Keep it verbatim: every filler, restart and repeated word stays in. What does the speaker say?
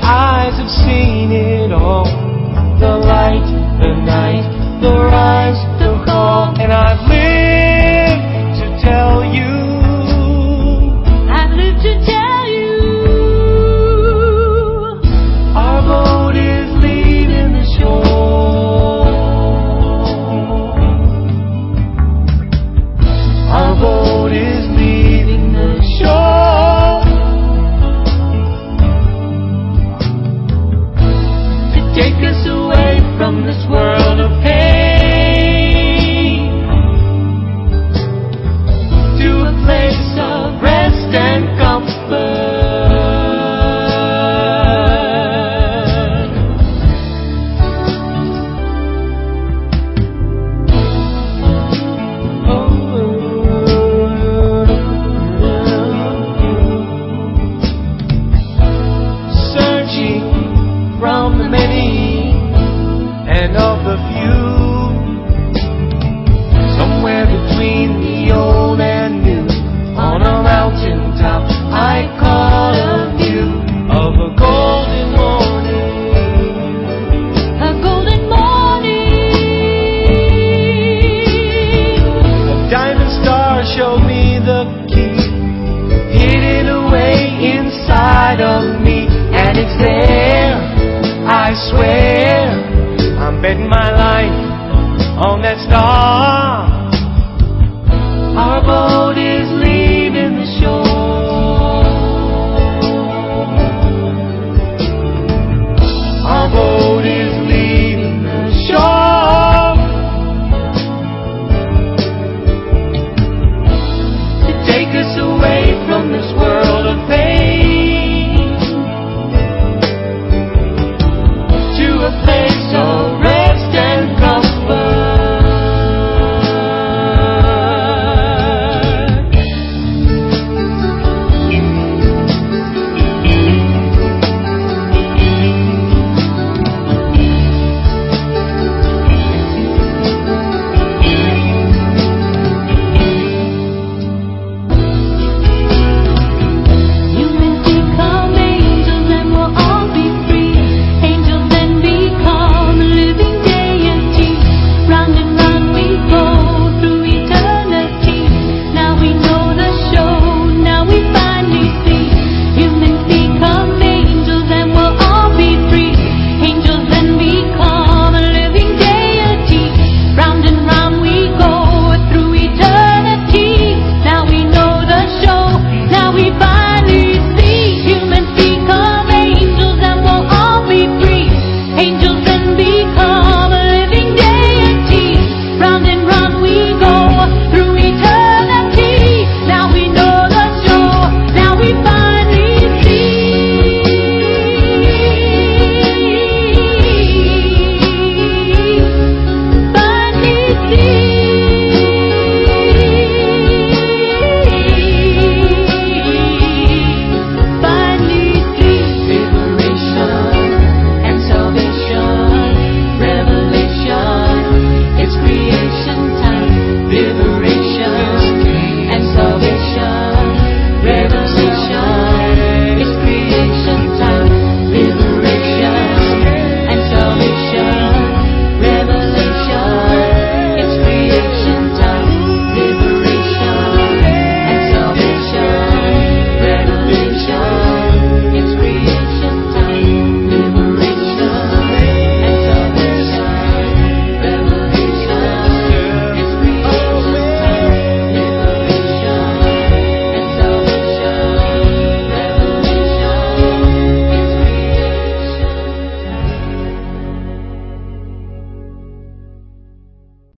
eyes have seen it all. The light, the night, the rise, the fall. And I've lived to tell you. I've lived to tell you. Our boat is leaving the shore. Our boat is leaving the shore. To take us away from this world of pain, to a place of rest and comfort. Searching from the many and of the few, somewhere between the old and new, on a mountaintop I caught a view of a golden morning. A golden morning. A diamond star showed me the key, hidden away inside of me, and it's there, I swear. I'm betting my life on that star.